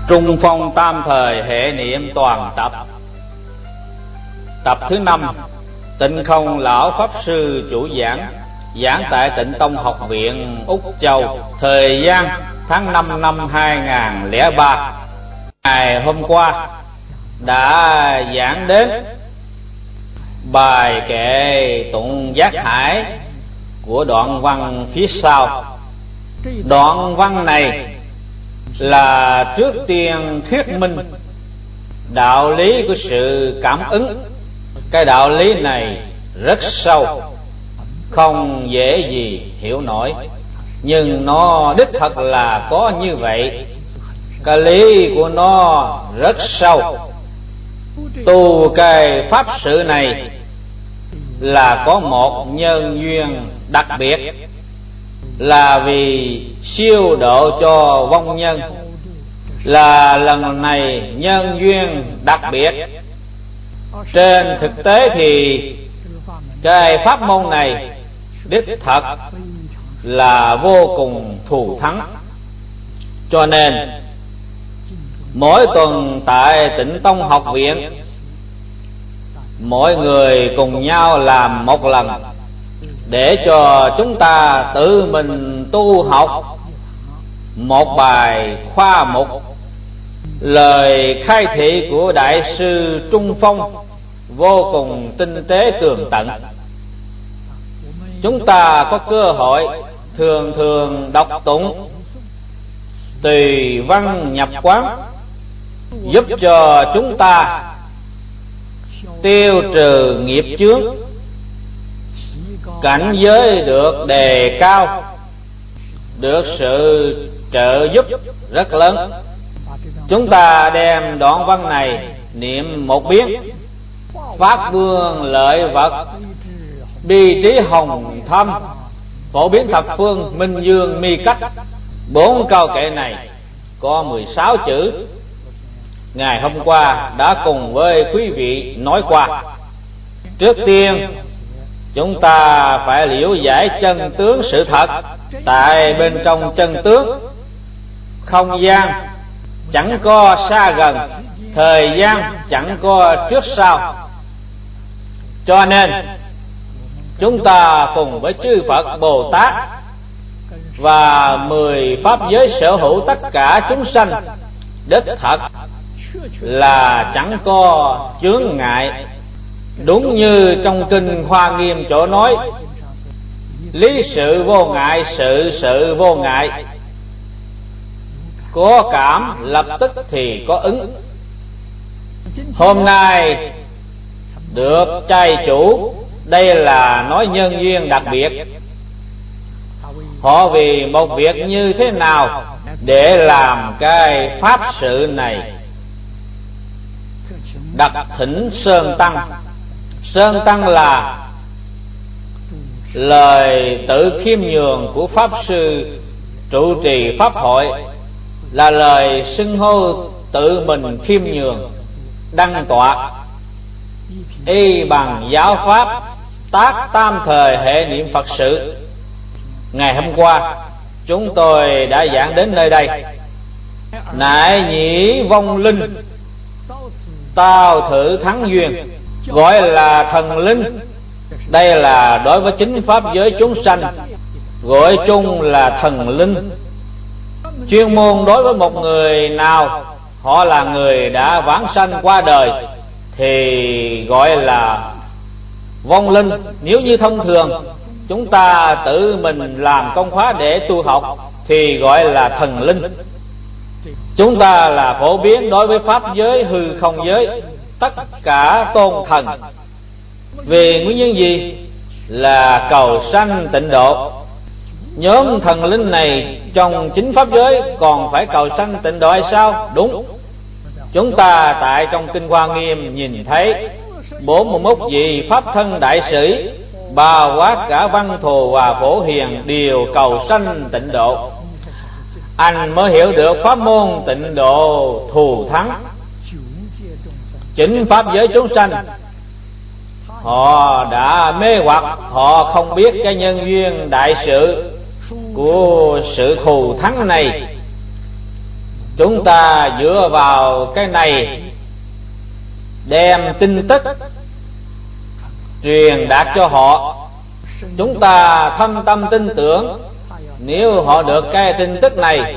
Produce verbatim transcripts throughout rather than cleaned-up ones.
Trung phong tam thời hệ niệm toàn tập. Tập thứ năm. Tịnh Không lão pháp sư chủ giảng, giảng tại Tịnh Tông học viện Úc Châu. Thời gian tháng năm năm hai nghìn lẻ ba. Ngày hôm qua đã giảng đến bài kệ tụng giác hải của đoạn văn phía sau. Đoạn văn này là trước tiên thuyết minh đạo lý của sự cảm ứng. Cái đạo lý này rất sâu, không dễ gì hiểu nổi, nhưng nó đích thật là có như vậy. Cái lý của nó rất sâu. Tu cái pháp sự này là có một nhân duyên đặc biệt, là vì siêu độ cho vong nhân. Là lần này nhân duyên đặc biệt. Trên thực tế thì cái pháp môn này đích thật là vô cùng thù thắng. Cho nên mỗi tuần tại Tịnh Tông học viện, mỗi người cùng nhau làm một lần, để cho chúng ta tự mình tu học một bài khoa mục. Lời khai thị của Đại sư Trung Phong vô cùng tinh tế tường tận. Chúng ta có cơ hội thường thường đọc tụng, tùy văn nhập quán, giúp cho chúng ta tiêu trừ nghiệp chướng, cảnh giới được đề cao, được sự trợ giúp rất lớn. Chúng ta đem đoạn văn này niệm một biến: Pháp vương lợi vật, bi trí hồng thâm, phổ biến thập phương, minh dương mi cách. Bốn câu kệ này có mười sáu chữ. Ngày hôm qua đã cùng với quý vị nói qua. Trước tiên chúng ta phải liễu giải chân tướng sự thật. Tại bên trong chân tướng, không gian chẳng có xa gần, thời gian chẳng có trước sau. Cho nên chúng ta cùng với chư Phật Bồ Tát và mười pháp giới sở hữu tất cả chúng sanh, đích thật là chẳng có chướng ngại. Đúng như trong kinh Hoa Nghiêm chỗ nói: lý sự vô ngại, sự sự vô ngại. Có cảm lập tức thì có ứng. Hôm nay được trai chủ, đây là nói nhân duyên đặc biệt. Họ vì một việc như thế nào để làm cái pháp sự này, đặt thỉnh Sơn Tăng. Sơn Tăng là lời tự khiêm nhường của pháp sư trụ trì pháp hội, là lời xưng hô tự mình khiêm nhường, đăng tọa y bằng giáo pháp tác tam thời hệ niệm Phật sự. Ngày hôm qua chúng tôi đã giảng đến nơi đây. Nại nhĩ vong linh, tao thử thắng duyên, gọi là thần linh. Đây là đối với chính pháp giới chúng sanh, gọi chung là thần linh. Chuyên môn đối với một người nào họ là người đã vãng sanh qua đời thì gọi là vong linh. Nếu như thông thường chúng ta tự mình làm công khóa để tu học thì gọi là thần linh. Chúng ta là phổ biến đối với pháp giới hư không giới, tất cả tôn thần. Vì nguyên nhân gì? Là cầu sanh tịnh độ. Nhóm thần linh này trong chính pháp giới còn phải cầu sanh tịnh độ hay sao? Đúng. Chúng ta tại trong kinh Hoa Nghiêm nhìn thấy bốn mươi mốt vị pháp thân đại sĩ, bao quát cả văn thù và phổ hiền, đều cầu sanh tịnh độ. Anh mới hiểu được pháp môn tịnh độ thù thắng. Chính pháp giới chúng sanh họ đã mê hoặc, họ không biết cái nhân duyên đại sự của sự thù thắng này. Chúng ta dựa vào cái này đem tin tức truyền đạt cho họ. Chúng ta thâm tâm tin tưởng nếu họ được cái tin tức này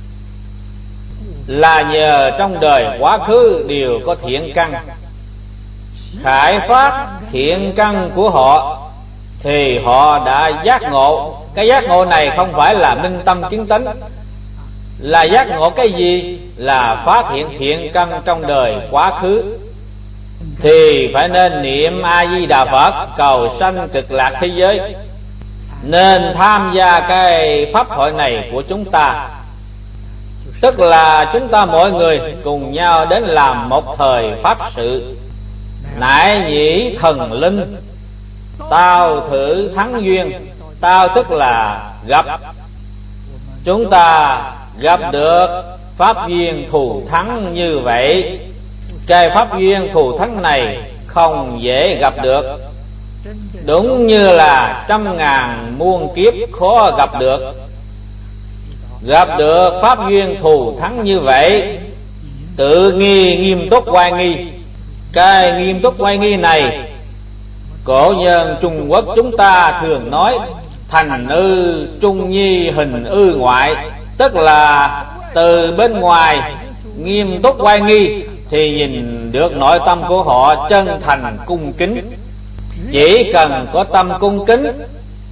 là nhờ trong đời quá khứ đều có thiện căn, khải phát thiện căn của họ thì họ đã giác ngộ. Cái giác ngộ này không phải là minh tâm kiến tánh, là giác ngộ cái gì? Là phát hiện thiện căn trong đời quá khứ, thì phải nên niệm A Di Đà Phật cầu sanh cực lạc thế giới, nên tham gia cái pháp hội này của chúng ta. Tức là chúng ta mọi người cùng nhau đến làm một thời pháp sự. Nại nhĩ thần linh, tao thử thắng duyên. Tao tức là gặp. Chúng ta gặp được pháp duyên thù thắng như vậy. Cái pháp duyên thù thắng này không dễ gặp được, đúng như là trăm ngàn muôn kiếp khó gặp được. Gặp được pháp duyên thù thắng như vậy, tự nghi nghiêm túc oai nghi. Cái nghiêm túc oai nghi này, cổ nhân Trung Quốc chúng ta thường nói thành ư trung nhi hình ư ngoại. Tức là từ bên ngoài nghiêm túc oai nghi thì nhìn được nội tâm của họ chân thành cung kính. Chỉ cần có tâm cung kính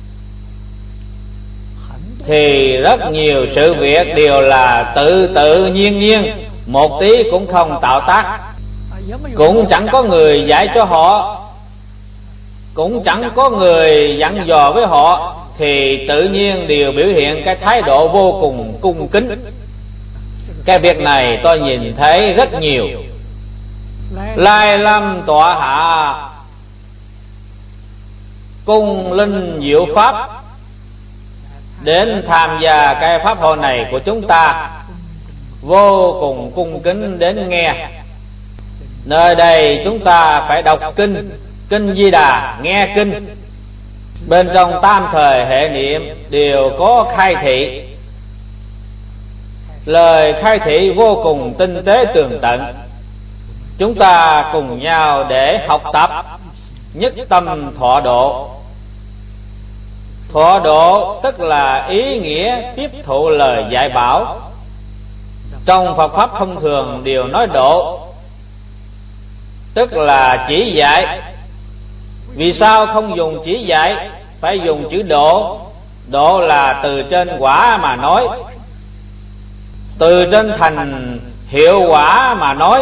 thì rất nhiều sự việc đều là tự tự nhiên nhiên, một tí cũng không tạo tác, cũng chẳng có người dạy cho họ, cũng chẳng có người dặn dò với họ, thì tự nhiên đều biểu hiện cái thái độ vô cùng cung kính. Cái việc này tôi nhìn thấy rất nhiều. Lai lâm tọa hạ cung linh diệu pháp đến tham gia cái pháp hội này của chúng ta, vô cùng cung kính đến nghe. Nơi đây chúng ta phải đọc kinh, kinh Di Đà, nghe kinh. Bên trong tam thời hệ niệm đều có khai thị, lời khai thị vô cùng tinh tế tường tận. Chúng ta cùng nhau để học tập, nhất tâm thọ độ. Thọ độ tức là ý nghĩa tiếp thụ lời dạy bảo. Trong Phật pháp thông thường đều nói độ, tức là chỉ dạy. Vì sao không dùng chỉ dạy, phải dùng chữ độ? Độ là từ trên quả mà nói, từ trên thành hiệu quả mà nói.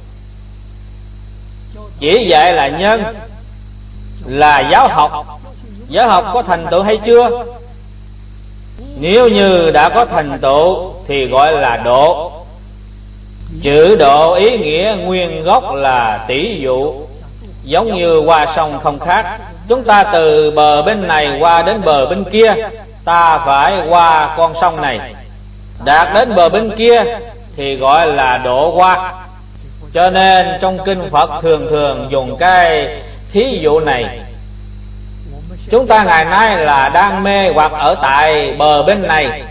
Chỉ dạy là nhân, là giáo học. Giáo học có thành tựu hay chưa? Nếu như đã có thành tựu thì gọi là độ. Chữ độ ý nghĩa nguyên gốc là tỷ dụ, giống như qua sông không khác. Chúng ta từ bờ bên này qua đến bờ bên kia, ta phải qua con sông này. Đạt đến bờ bên kia thì gọi là độ qua. Cho nên trong kinh Phật thường thường dùng cái thí dụ này. Chúng ta ngày nay là đang mê hoặc ở tại bờ bên này,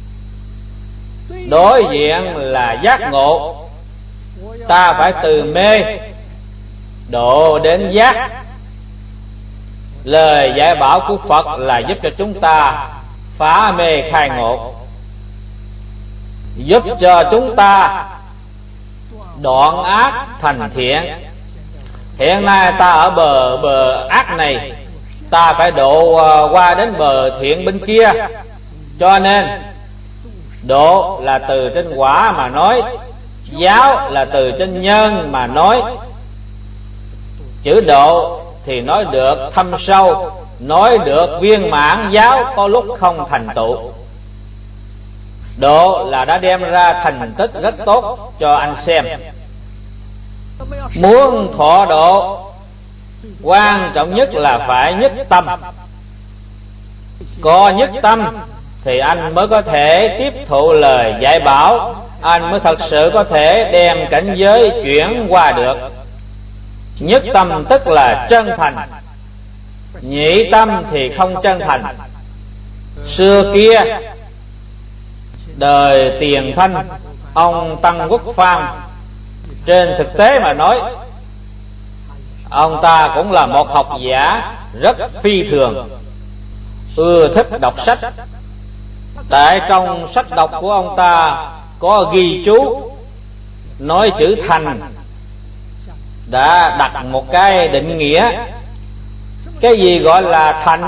đối diện là giác ngộ. Ta phải từ mê độ đến giác. Lời dạy bảo của Phật là giúp cho chúng ta phá mê khai ngộ, giúp cho chúng ta đoạn ác thành thiện. Hiện nay ta ở bờ bờ ác này, ta phải độ qua đến bờ thiện bên kia. Cho nên độ là từ trên quả mà nói, giáo là từ trên nhân mà nói. Chữ độ thì nói được thâm sâu, nói được viên mãn, giáo có lúc không thành tựu. Độ là đã đem ra thành tích rất tốt cho anh xem. Muốn thọ độ, quan trọng nhất là phải nhất tâm. Có nhất tâm thì anh mới có thể tiếp thụ lời dạy bảo, anh mới thật sự có thể đem cảnh giới chuyển qua được. Nhất tâm tức là chân thành, nhị tâm thì không chân thành. Xưa kia đời Tiền Thanh ông Tăng Quốc Phan trên thực tế mà nói, ông ta cũng là một học giả rất phi thường, ưa thích đọc sách. Tại trong sách đọc của ông ta có ghi chú nói chữ thành đã đặt một cái định nghĩa. Cái gì gọi là thành?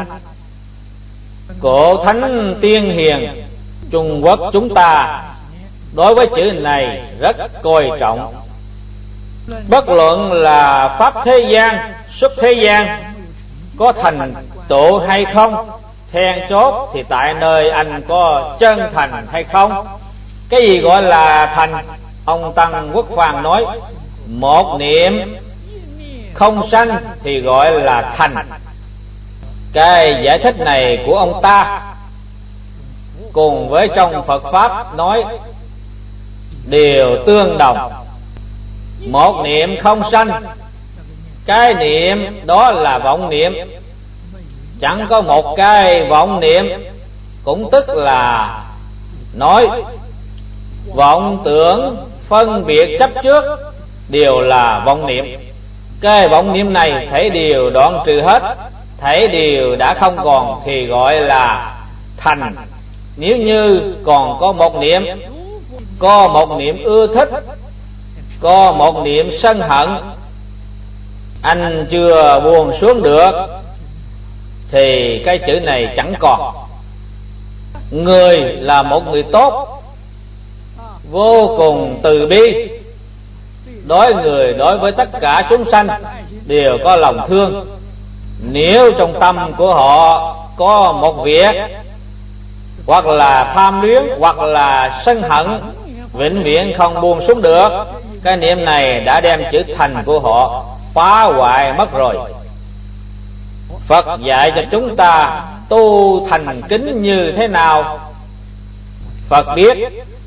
Cổ thánh tiên hiền Trung Quốc chúng ta đối với chữ này rất coi trọng. Bất luận là pháp thế gian, xuất thế gian có thành tựu hay không, then chốt thì tại nơi anh có chân thành hay không. Cái gì gọi là thành? Ông Tăng Quốc Phan nói một niệm không sanh thì gọi là thành. Cái giải thích này của ông ta cùng với trong Phật Pháp nói đều tương đồng. Một niệm không sanh, cái niệm đó là vọng niệm. Chẳng có một cái vọng niệm, cũng tức là nói vọng tưởng phân biệt chấp trước đều là vọng niệm. Cái vọng niệm này thể đều đoạn trừ hết, thể đều đã không còn thì gọi là thành. Nếu như còn có một niệm, có một niệm ưa thích, có một niệm sân hận, anh chưa buông xuống được thì cái chữ này chẳng còn. Người là một người tốt, vô cùng từ bi, đối người đối với tất cả chúng sanh đều có lòng thương. Nếu trong tâm của họ có một việc hoặc là tham luyến hoặc là sân hận, vĩnh viễn không buông xuống được, cái niệm này đã đem chữ thành của họ phá hoại mất rồi. Phật dạy cho chúng ta tu thành kính như thế nào. Phật biết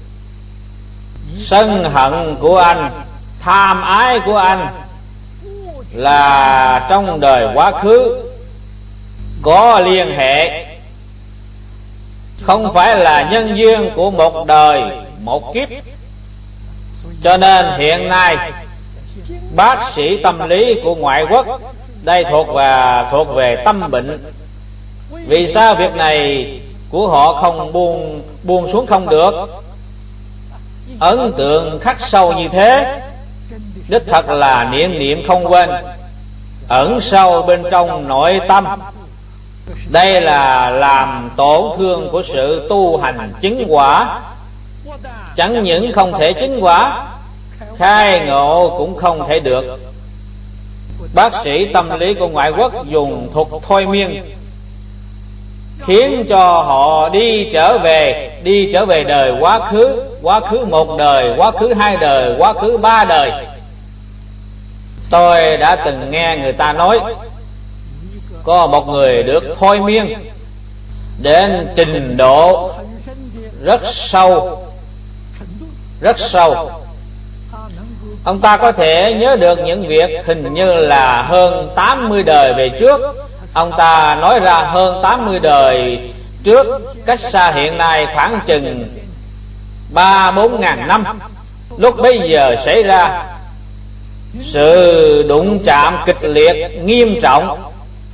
sân hận của anh, tham ái của anh là trong đời quá khứ có liên hệ, không phải là nhân duyên của một đời một kiếp. Cho nên hiện nay bác sĩ tâm lý của ngoại quốc, đây thuộc và thuộc về tâm bệnh. Vì sao việc này của họ không buông buông xuống không được? Ấn tượng khắc sâu như thế, đích thật là niệm niệm không quên, ẩn sâu bên trong nội tâm. Đây là làm tổn thương của sự tu hành chứng quả. Chẳng những không thể chứng quả, khai ngộ cũng không thể được. Bác sĩ tâm lý của ngoại quốc dùng thuật thôi miên, khiến cho họ đi trở về, đi trở về đời quá khứ, quá khứ một đời, quá khứ hai đời, quá khứ ba đời. Tôi đã từng nghe người ta nói, có một người được thôi miên đến trình độ rất sâu, rất sâu. Ông ta có thể nhớ được những việc hình như là hơn tám mươi đời về trước. Ông ta nói ra hơn tám mươi đời trước, cách xa hiện nay khoảng chừng ba bốn ngàn năm. Lúc bấy giờ xảy ra sự đụng chạm kịch liệt nghiêm trọng,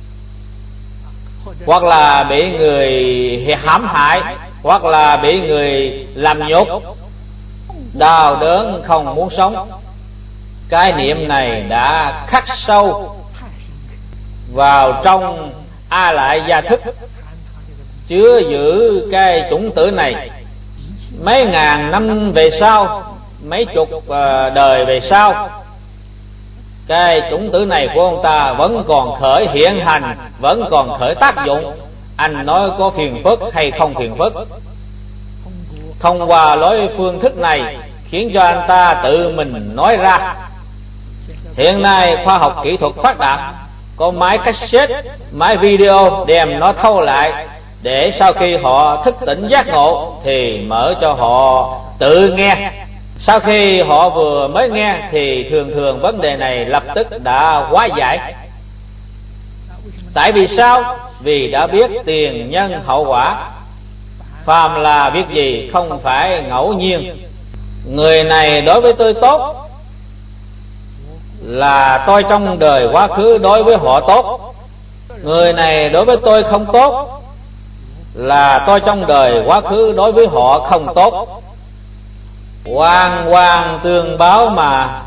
hoặc là bị người hãm hại, hoặc là bị người làm nhục, đau đớn không muốn sống. Cái niệm này đã khắc sâu vào trong a lại gia thức, chứa giữ cái chủng tử này. Mấy ngàn năm về sau, mấy chục đời về sau, cái chủng tử này của ông ta vẫn còn khởi hiện hành, vẫn còn khởi tác dụng. Anh nói có phiền phức hay không phiền phức? Thông qua lối phương thức này khiến cho anh ta tự mình nói ra. Hiện nay khoa học kỹ thuật phát đạt, có máy cassette, máy video đem nó thâu lại, để sau khi họ thức tỉnh giác ngộ thì mở cho họ tự nghe. Sau khi họ vừa mới nghe thì thường thường vấn đề này lập tức đã hóa giải. Tại vì sao? Vì đã biết tiền nhân hậu quả. Phàm là việc gì không phải ngẫu nhiên. Người này đối với tôi tốt là tôi trong đời quá khứ đối với họ tốt. Người này đối với tôi không tốt là tôi trong đời quá khứ đối với họ không tốt. Oan oan tương báo mà.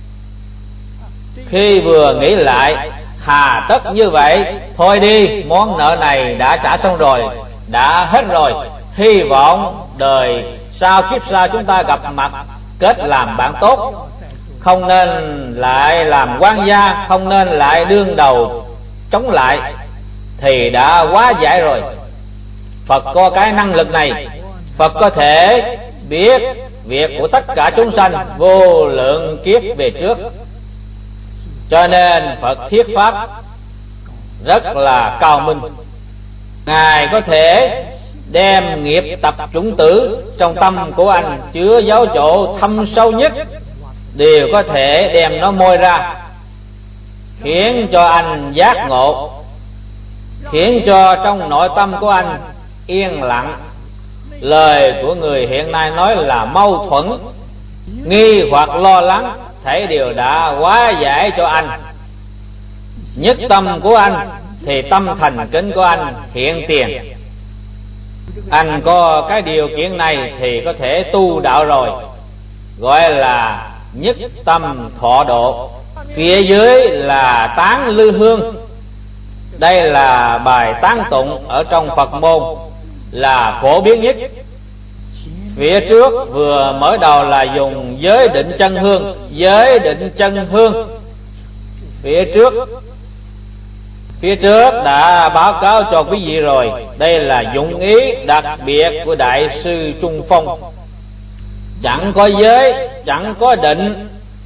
Khi vừa nghĩ lại, hà tất như vậy, thôi đi, món nợ này đã trả xong rồi, đã hết rồi. Hy vọng đời sau kiếp sau chúng ta gặp mặt, kết làm bạn tốt. Không nên lại làm quan gia, không nên lại đương đầu chống lại, thì đã quá giải rồi. Phật có cái năng lực này. Phật có thể biết việc của tất cả chúng sanh vô lượng kiếp về trước, cho nên Phật thuyết pháp rất là cao minh. Ngài có thể đem nghiệp tập chủng tử trong tâm của anh chứa dấu chỗ thâm sâu nhất, đều có thể đem nó moi ra, khiến cho anh giác ngộ, khiến cho trong nội tâm của anh yên lặng. Lời của người hiện nay nói là mâu thuẫn, nghi hoặc lo lắng, thấy điều đã hóa giải cho anh. Nhất tâm của anh thì tâm thành kính của anh hiện tiền. Anh có cái điều kiện này thì có thể tu đạo rồi, gọi là nhất tâm thọ độ. Phía dưới là tán lư hương. Đây là bài tán tụng ở trong Phật môn, là phổ biến nhất. Phía trước vừa mở đầu là dùng giới định chân hương. Giới định chân hương Phía trước Phía trước đã báo cáo cho quý vị rồi. Đây là dụng ý đặc biệt của Đại sư Trung Phong. Chẳng có giới, chẳng có định,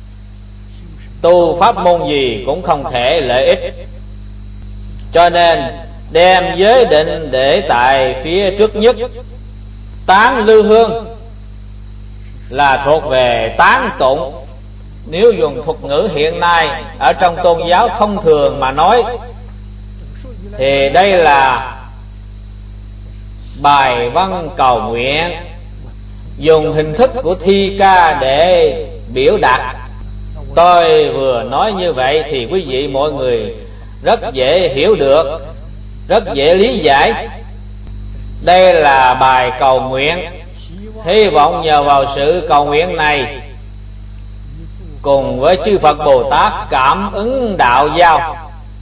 tu pháp môn gì cũng không thể lợi ích. Cho nên đem giới định để tại phía trước nhất. Tán lư hương là thuộc về tán tụng. Nếu dùng thuật ngữ hiện nay ở trong tôn giáo thông thường mà nói, thì đây là bài văn cầu nguyện, dùng hình thức của thi ca để biểu đạt. Tôi vừa nói như vậy thì quý vị mọi người rất dễ hiểu được, rất dễ lý giải. Đây là bài cầu nguyện. Hy vọng nhờ vào sự cầu nguyện này, cùng với chư Phật Bồ Tát cảm ứng đạo giao,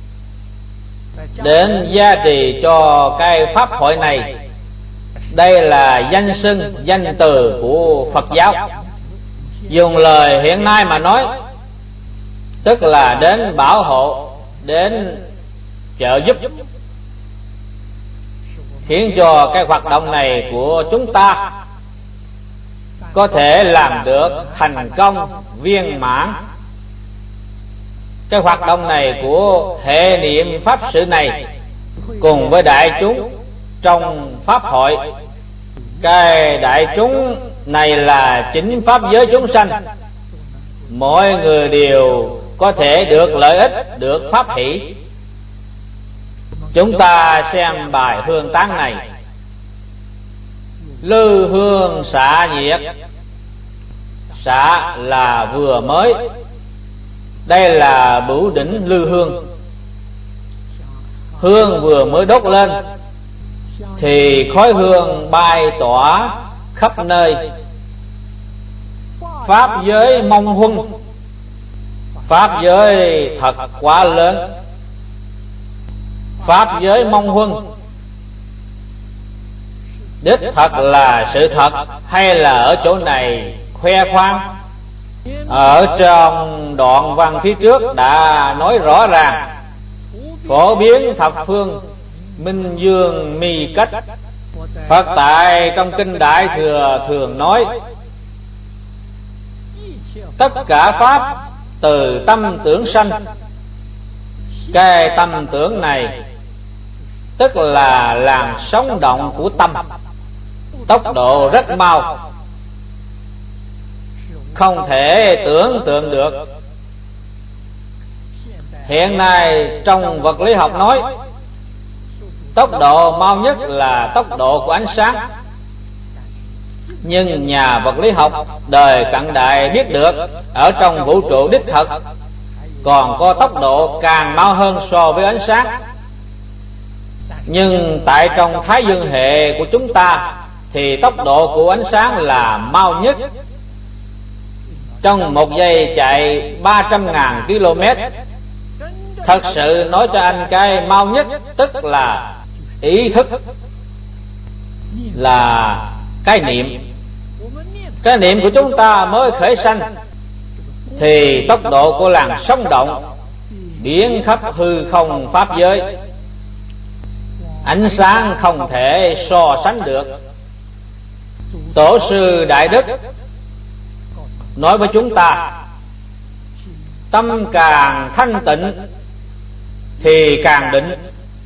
đến gia trì cho cái pháp hội này. Đây là danh xưng, danh từ của Phật giáo. Dùng lời hiện nay mà nói, tức là đến bảo hộ, đến trợ giúp, khiến cho cái hoạt động này của chúng ta có thể làm được thành công viên mãn. Cái hoạt động này của hệ niệm pháp sự này cùng với đại chúng trong pháp hội. Cái đại chúng này là chính pháp giới chúng sanh, mọi người đều có thể được lợi ích, được pháp hỷ. Chúng ta xem bài hương tán này. Lư hương xạ nhiệt. Xạ là vừa mới. Đây là bửu đỉnh lư hương. Hương vừa mới đốt lên thì khói hương bay tỏa khắp nơi. Pháp giới mong huân. Pháp giới thật quá lớn. Pháp giới mong huân đích thật là sự thật, hay là ở chỗ này khoe khoang? Ở trong đoạn văn phía trước đã nói rõ ràng: phổ biến thập phương, minh dương mi cách. Phật tại trong kinh Đại Thừa thường nói: tất cả pháp từ tâm tưởng sanh. Cái tâm tưởng này tức là làn sóng động của tâm, tốc độ rất mau, không thể tưởng tượng được. Hiện nay trong vật lý học nói, tốc độ mau nhất là tốc độ của ánh sáng. Nhưng nhà vật lý học đời cận đại biết được, ở trong vũ trụ đích thực còn có tốc độ càng mau hơn so với ánh sáng. Nhưng tại trong Thái Dương hệ của chúng ta thì tốc độ của ánh sáng là mau nhất. Trong một giây chạy ba trăm ngàn km. Thật sự nói cho anh, cái mau nhất tức là ý thức, là cái niệm. Cái niệm của chúng ta mới khởi sanh thì tốc độ của làn sóng động biến khắp hư không pháp giới, ánh sáng không thể so sánh được. Tổ sư Đại Đức nói với chúng ta, tâm càng thanh tịnh thì càng định,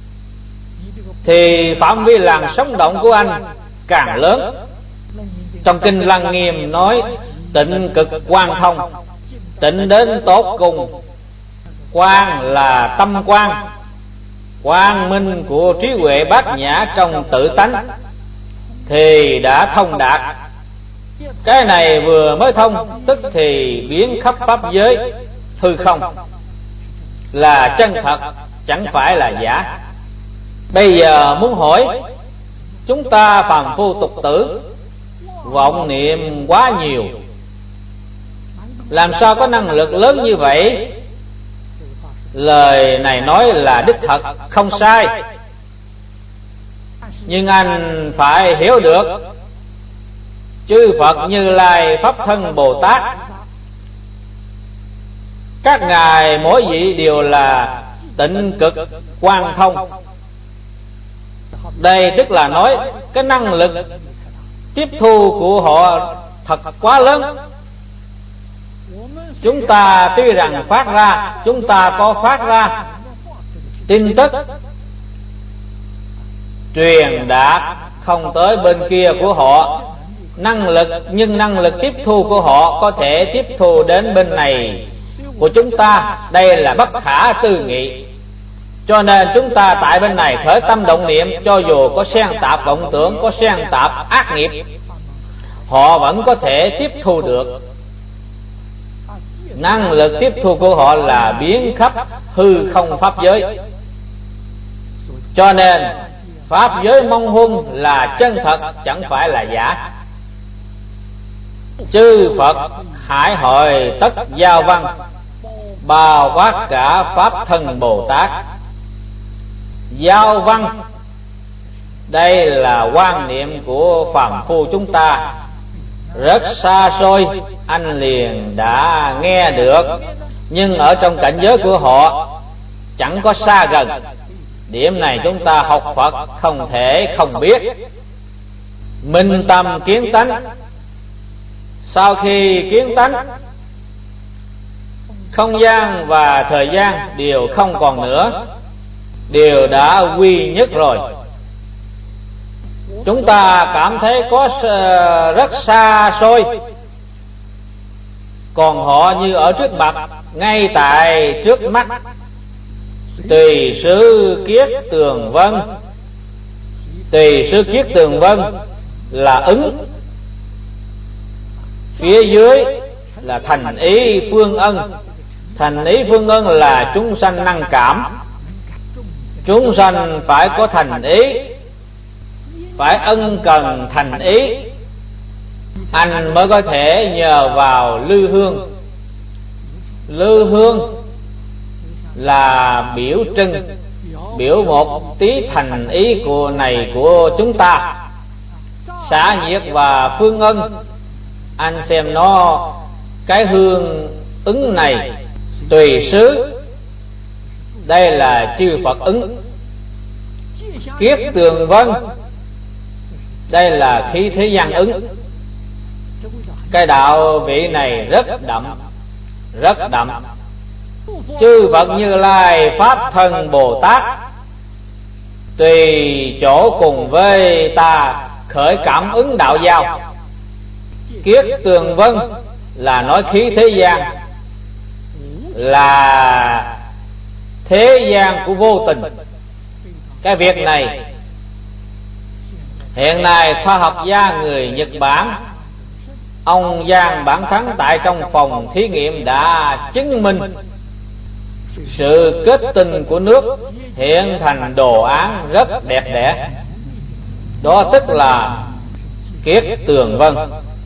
thì phạm vi làn sóng động của anh càng lớn. Trong kinh Lăng Nghiêm nói, tịnh cực quang thông, tịnh đến tốt cùng. Quang là tâm quang, quang minh của trí huệ bát nhã trong tự tánh, thì đã thông đạt. Cái này vừa mới thông, tức thì biến khắp pháp giới hư không, là chân thật, chẳng phải là giả. Bây giờ muốn hỏi, chúng ta phàm phu tục tử vọng niệm quá nhiều, làm sao có năng lực lớn như vậy? Lời này nói là đích thật, không sai. Nhưng anh phải hiểu được, chư Phật Như Lai, Pháp Thân, Bồ Tát, các ngài mỗi vị đều là tịnh cực quang thông. Đây tức là nói cái năng lực tiếp thu của họ thật quá lớn. Chúng ta tuy rằng phát ra, chúng ta có phát ra tin tức truyền đạt không tới bên kia của họ, năng lực nhưng năng lực tiếp thu của họ có thể tiếp thu đến bên này của chúng ta. Đây là bất khả tư nghị. Cho nên chúng ta tại bên này khởi tâm động niệm, cho dù có xen tạp vọng tưởng, có xen tạp ác nghiệp, họ vẫn có thể tiếp thu được. Năng lực tiếp thu của họ là biến khắp hư không pháp giới. Cho nên pháp giới mông hung là chân thật, chẳng phải là giả. Chư Phật hải hội tất giao văn, bao quát cả Pháp Thân Bồ Tát. Giao văn đây là quan niệm của phàm phu chúng ta, rất xa xôi anh liền đã nghe được, nhưng ở trong cảnh giới của họ chẳng có xa gần. Điểm này chúng ta học Phật không thể không biết. Minh tâm kiến tánh, sau khi kiến tánh, không gian và thời gian đều không còn nữa, đều đã quy nhất rồi. Chúng ta cảm thấy có rất xa xôi, còn họ như ở trước mặt, ngay tại trước mắt. Tùy sư kiết tường vân, tùy sư kiết tường vân là ứng, phía dưới là thành ý phương ân. Thành ý phương ân là chúng sanh năng cảm. Chúng sanh phải có thành ý, phải ân cần thành ý, anh mới có thể nhờ vào lư hương. Lư hương là biểu trưng, biểu một tí thành ý của này của chúng ta. Xả nhiệt và phương ân, anh xem nó, cái hương ứng này tùy xứ, đây là chư Phật ứng. Kiết tường vân, đây là khí thế gian ứng. Cái đạo vị này rất đậm, rất đậm. Chư Phật Như Lai, Pháp Thân, Bồ Tát tùy chỗ cùng với ta khởi cảm ứng đạo giao. Kiết tường vân là nói khí thế gian, là thế gian của vô tình. Cái việc này Hiện nay khoa học gia người Nhật Bản, ông Giang Bản Thắng tại trong phòng thí nghiệm đã chứng minh sự kết tinh của nước hiện thành đồ án rất đẹp đẽ. Đó tức là kiết tường vân.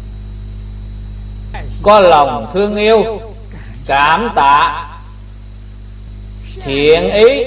Có lòng thương yêu, cảm tạ, thiện ý,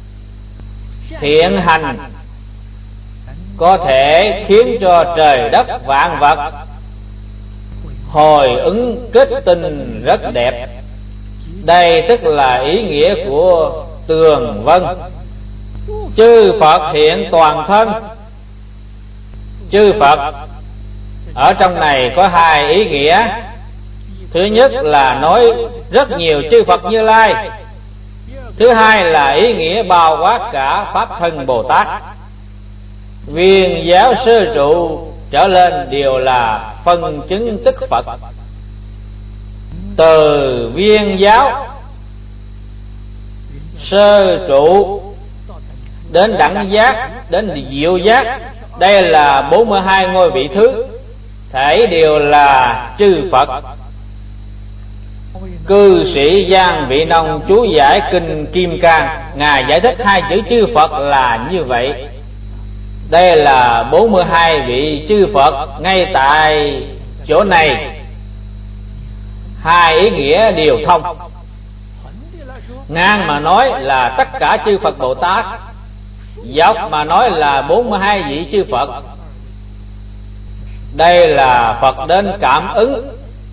thiện hành có thể khiến cho trời đất vạn vật hồi ứng kết tinh rất đẹp. Đây tức là ý nghĩa của tường vân. Chư Phật hiện toàn thân. Chư Phật ở trong này có hai ý nghĩa. Thứ nhất là nói rất nhiều chư Phật Như Lai. Thứ hai là ý nghĩa bao quát cả Pháp Thân Bồ Tát. Viên giáo sơ trụ trở lên đều là phân chứng tức Phật. Từ viên giáo sơ trụ đến đẳng giác, đến diệu giác, đây là bốn mươi hai ngôi vị thứ, thể đều là chư Phật. Cư sĩ Giang Vị Nông chú giải kinh Kim Cang, ngài giải thích hai chữ chư Phật là như vậy. Đây là bốn mươi hai vị chư Phật. Ngay tại chỗ này hai ý nghĩa đều thông. Ngang mà nói là tất cả chư Phật Bồ Tát, dọc mà nói là bốn mươi hai vị chư Phật. Đây là Phật đến cảm ứng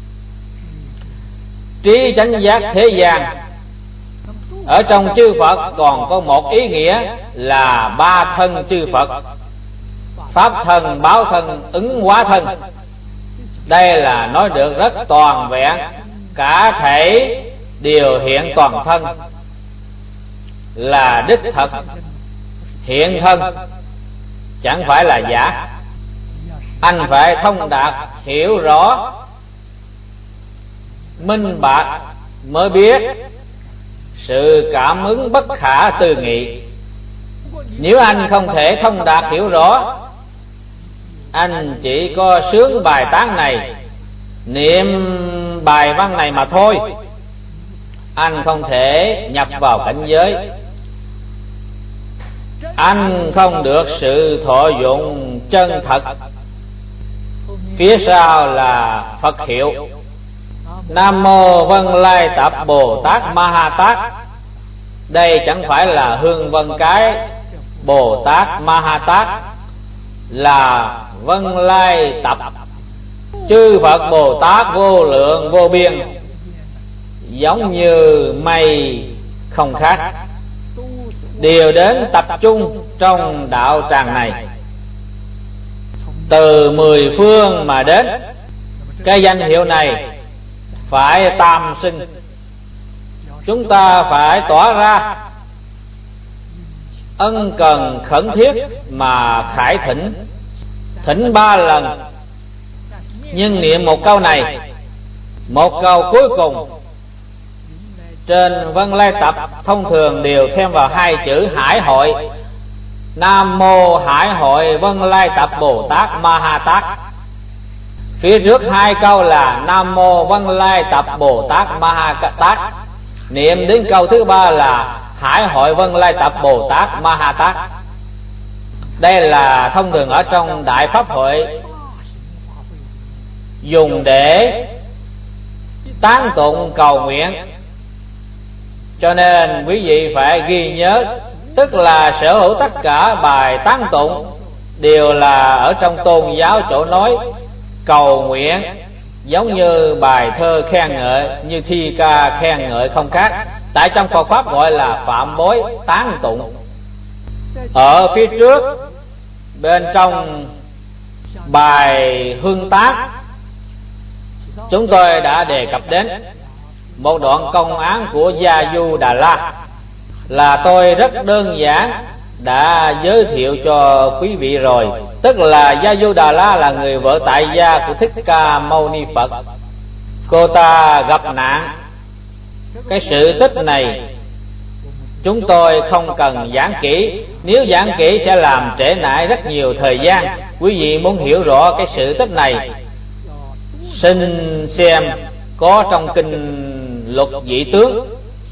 trí chánh giác thế gian. Ở trong chư Phật còn có một ý nghĩa là ba thân chư Phật: Pháp thân, báo thân, ứng hóa thân. Đây là nói được rất toàn vẹn, cả thể đều hiện toàn thân, là đích thật hiện thân, chẳng phải là giả. Anh phải thông đạt, hiểu rõ, minh bạch mới biết. Sự cảm ứng bất khả tư nghị. Nếu anh không thể thông đạt hiểu rõ, anh chỉ có sướng bài tán này, niệm bài văn này mà thôi, anh không thể nhập vào cảnh giới. Anh không được sự thọ dụng chân thật. Phía sau là Phật hiệu: Nam Mô Vân Lai Tập Bồ Tát Ma Ha Tát. Đây chẳng phải là hương vân cái Bồ Tát Ma Ha Tát, là Vân Lai Tập. Chư Phật Bồ Tát vô lượng vô biên, giống như mây không khác, đều đến tập trung trong đạo tràng này, từ mười phương mà đến. Cái danh hiệu này phải tam sinh. Chúng ta phải tỏ ra ân cần khẩn thiết mà khải thỉnh, thỉnh ba lần, nhưng niệm một câu này, một câu cuối cùng. Trên Vân Lai Tập thông thường đều thêm vào hai chữ Hải Hội: Nam Mô Hải Hội Vân Lai Tập Bồ Tát Ma Ha Tát. Phía trước hai câu là Nam Mô Vân Lai Tập Bồ Tát Ma Ha Tát. Niệm đến câu thứ ba là Hải Hội Vân Lai Tập Bồ Tát Ma Ha Tát. Đây là thông thường ở trong Đại Pháp Hội, dùng để tán tụng cầu nguyện. Cho nên quý vị phải ghi nhớ, tức là sở hữu tất cả bài tán tụng đều là ở trong tôn giáo chỗ nói cầu nguyện, giống như bài thơ khen ngợi, như thi ca khen ngợi không khác. Tại trong Phật Pháp gọi là phạm bối tán tụng. Ở phía trước bên trong bài hương tác, chúng tôi đã đề cập đến một đoạn công án của Gia Du Đà La, là tôi rất đơn giản đã giới thiệu cho quý vị rồi. Tức là Gia Du Đà La là người vợ tại gia của Thích Ca Mâu Ni Phật. Cô ta gặp nạn. Cái sự tích này chúng tôi không cần giảng kỹ, nếu giảng kỹ sẽ làm trễ nải rất nhiều thời gian. quý vị muốn hiểu rõ cái sự tích này, xin xem có trong kinh Luật Vị Tướng.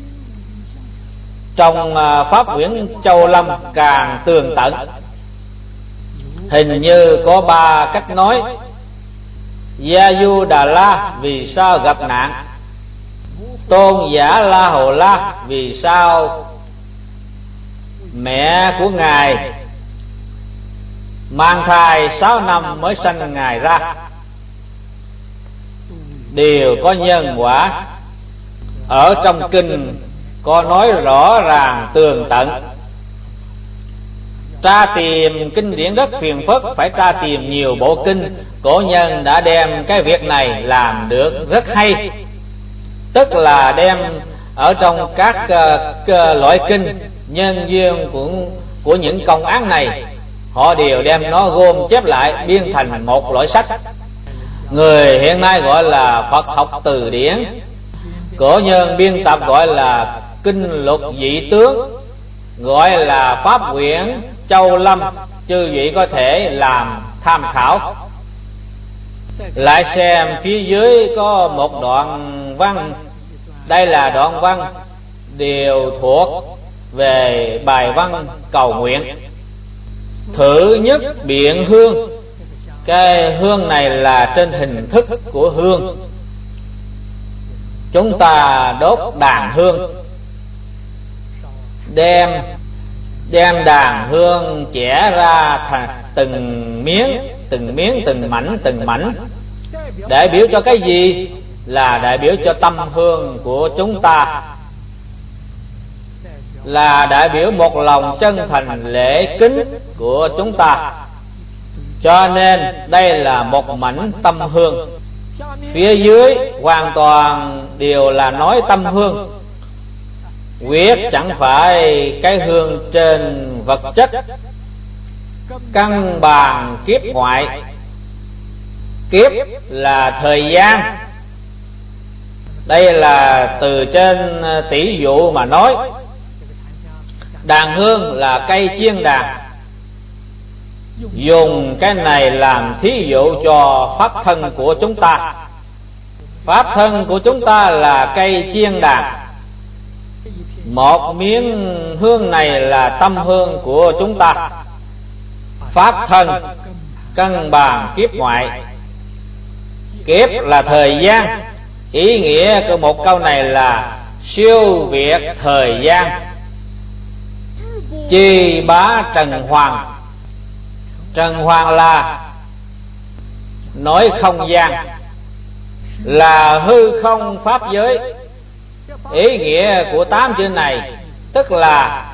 Trong Pháp Quyển Châu Lâm càng tường tận, hình như có ba cách nói. Gia Du Đà La vì sao gặp nạn, Tôn giả La Hầu La vì sao mẹ của ngài mang thai sáu năm mới sanh ngài ra, đều có nhân quả. Ở trong kinh có nói rõ ràng tường tận. Tra tìm kinh điển rất phiền phức, phải tra tìm nhiều bộ kinh. Cổ nhân đã đem cái việc này làm được rất hay, tức là đem ở trong các uh, loại kinh nhân duyên của, của những công án này, họ đều đem nó gom chép lại biên thành một loại sách. Người hiện nay gọi là Phật học từ điển, cổ nhân biên tập gọi là kinh Luật Vị Tướng, gọi là Pháp Quyển Châu Lâm. Chư vị có thể làm tham khảo. Lại xem phía dưới có một đoạn văn. Đây là đoạn văn đều thuộc về bài văn cầu nguyện. Thử nhất biện hương. Cái hương này là trên hình thức của hương. Chúng ta đốt đàn hương, đem đem đàn hương chẻ ra thành từng miếng, từng miếng, từng mảnh, từng mảnh. Đại biểu cho cái gì? Là đại biểu cho tâm hương của chúng ta, là đại biểu một lòng chân thành lễ kính của chúng ta. Cho nên đây là một mảnh tâm hương. Phía dưới hoàn toàn đều là nói tâm hương, quyết chẳng phải cái hương trên vật chất. Căn bản kiếp ngoại. Kiếp là thời gian. Đây là từ trên tỷ dụ mà nói. Đàn hương là cây chiên đàn, dùng cái này làm thí dụ cho pháp thân của chúng ta. Pháp thân của chúng ta là cây chiên đàn. Một miếng hương này là tâm hương của chúng ta. Pháp thân căn bản kiếp ngoại. Kiếp là thời gian. Ý nghĩa của một câu này là siêu việt thời gian. Chi bá trần hoàng. Trần hoàng là nói không gian, là hư không pháp giới. Ý nghĩa của tám chữ này tức là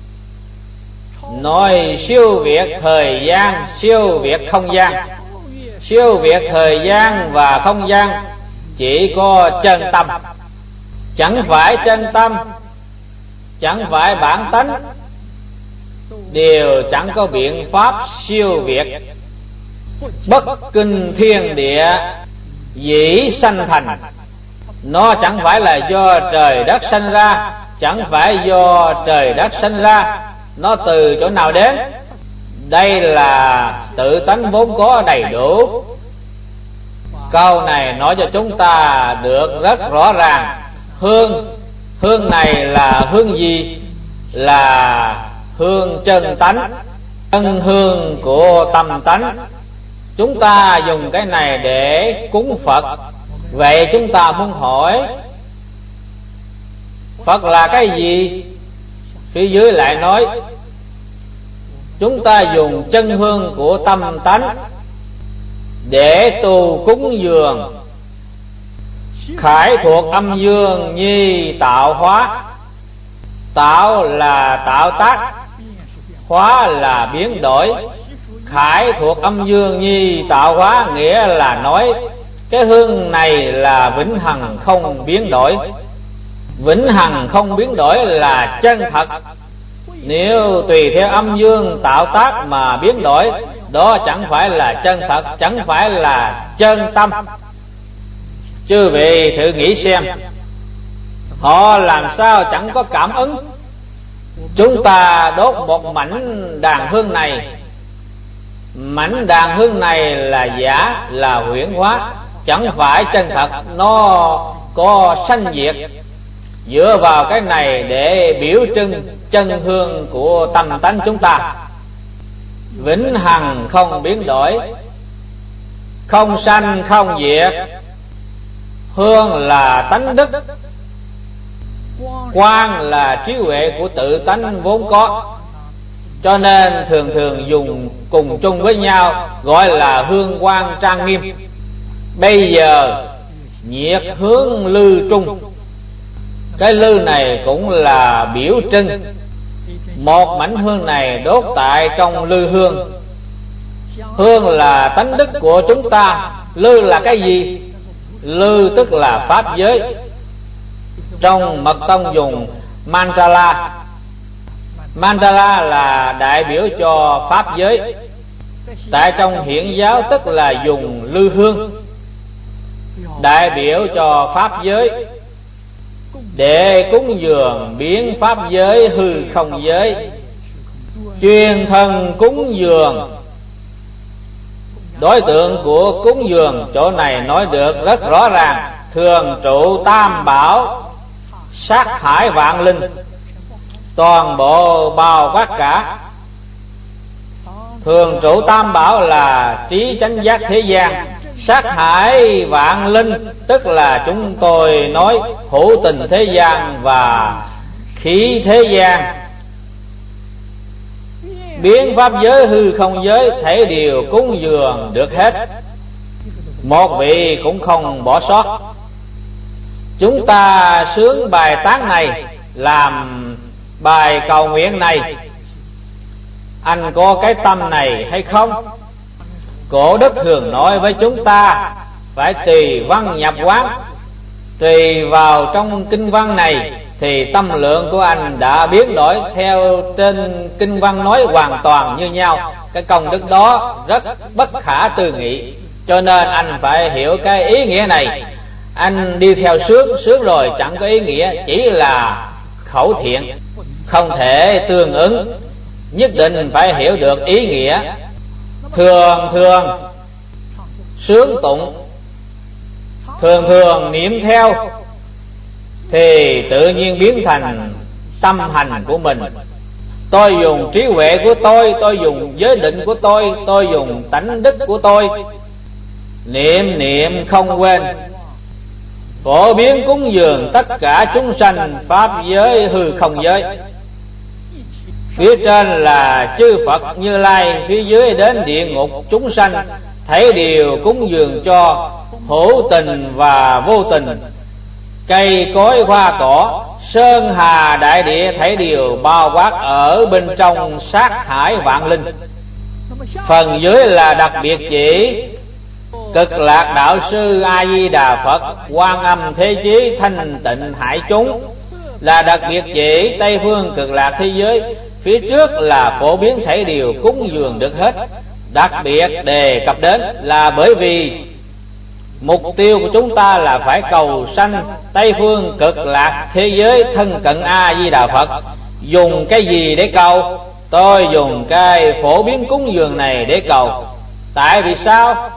nói siêu việt thời gian, siêu việt không gian. Siêu việt thời gian và không gian chỉ có chân tâm. Chẳng phải chân tâm, chẳng phải bản tánh, đều chẳng có biện pháp siêu việt. Bất kinh thiên địa dĩ sanh thành. Nó chẳng phải là do trời đất sanh ra, chẳng phải do trời đất sanh ra. Nó từ chỗ nào đến? Đây là tự tánh vốn có đầy đủ. Câu này nói cho chúng ta được rất rõ ràng. Hương, hương này là hương gì? Là hương chân tánh, chân hương của tâm tánh. Chúng ta dùng cái này để cúng Phật. Vậy chúng ta muốn hỏi Phật là cái gì? Phía dưới lại nói chúng ta dùng chân hương của tâm tánh để tu cúng dường, khải thuộc âm dương nhi tạo hóa. Tạo là tạo tác, hóa là biến đổi. Khải thuộc âm dương nhi tạo hóa nghĩa là nói cái hương này là vĩnh hằng không biến đổi. Vĩnh hằng không biến đổi là chân thật. Nếu tùy theo âm dương tạo tác mà biến đổi, đó chẳng phải là chân thật, chẳng phải là chân tâm. Chư vị thử nghĩ xem, họ làm sao chẳng có cảm ứng? Chúng ta đốt một mảnh đàn hương này, mảnh đàn hương này là giả, là huyễn hóa, chẳng phải chân thật. Nó có sanh diệt. Dựa vào cái này để biểu trưng chân hương của tâm tánh chúng ta, vĩnh hằng không biến đổi, không sanh không diệt. Hương là tánh đức, quang là trí huệ của tự tánh vốn có, cho nên thường thường dùng cùng chung với nhau, gọi là hương quang trang nghiêm. Bây giờ nhiệt hướng lư trung, cái lư này cũng là biểu trưng. Một mảnh hương này đốt tại trong lư hương. Hương là tánh đức của chúng ta. Lư là cái gì? Lư tức là pháp giới. Trong mật tông dùng mandala. Mandala là đại biểu cho pháp giới. Tại trong hiển giáo tức là dùng lư hương đại biểu cho pháp giới, để cúng dường biến pháp giới hư không giới. Chuyên thân cúng dường, đối tượng của cúng dường chỗ này nói được rất rõ ràng. Thường trụ tam bảo, sát hải vạn linh, toàn bộ bao quát cả. Thường trụ tam bảo là trí chánh giác thế gian, sát hải vạn linh tức là chúng tôi nói hữu tình thế gian và khí thế gian. Biến pháp giới hư không giới, thể đều cúng dường được hết, một vị cũng không bỏ sót. Chúng ta sướng bài tán này, làm bài cầu nguyện này, anh có cái tâm này hay không? Cổ đức thường nói với chúng ta phải tùy văn nhập quán. Tùy vào trong kinh văn này thì tâm lượng của anh đã biến đổi theo trên kinh văn nói hoàn toàn như nhau. Cái công đức đó rất bất khả tư nghị, cho nên anh phải hiểu cái ý nghĩa này. Anh đi theo sướng, sướng rồi chẳng có ý nghĩa, chỉ là khẩu thiện, không thể tương ứng. Nhất định phải hiểu được ý nghĩa. Thường thường sướng tụng, thường thường niệm theo thì tự nhiên biến thành tâm hành của mình. Tôi dùng trí huệ của tôi, tôi dùng giới định của tôi, tôi dùng tánh đức của tôi, niệm niệm không quên, phổ biến cúng dường tất cả chúng sanh pháp giới hư không giới. Phía trên là chư Phật Như Lai, phía dưới đến địa ngục chúng sanh, thấy đều cúng dường cho, hữu tình và vô tình, cây cối hoa cỏ, sơn hà đại địa, thấy đều bao quát ở bên trong sát hải vạn linh. Phần dưới là đặc biệt chỉ Cực Lạc Đạo Sư A Di Đà Phật, Quan Âm Thế Chí thanh tịnh hải chúng, là đặc biệt chỉ Tây phương Cực Lạc thế giới. Phía trước là phổ biến thể điều cúng dường được hết. Đặc biệt đề cập đến là bởi vì mục tiêu của chúng ta là phải cầu sanh Tây phương Cực Lạc thế giới thân cận A Di Đà Phật. Dùng cái gì để cầu? Tôi dùng cái phổ biến cúng dường này để cầu. Tại vì sao?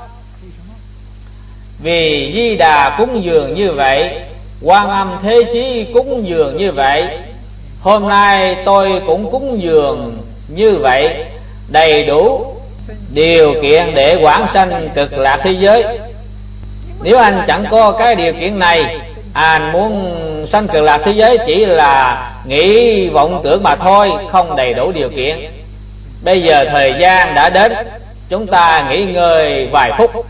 Vì Di Đà cúng dường như vậy, Quan Âm Thế Chí cúng dường như vậy, hôm nay tôi cũng cúng dường như vậy, đầy đủ điều kiện để quảng sanh Cực Lạc thế giới. Nếu anh chẳng có cái điều kiện này, anh muốn sanh Cực Lạc thế giới chỉ là nghĩ vọng tưởng mà thôi, không đầy đủ điều kiện. Bây giờ thời gian đã đến, chúng ta nghỉ ngơi vài phút.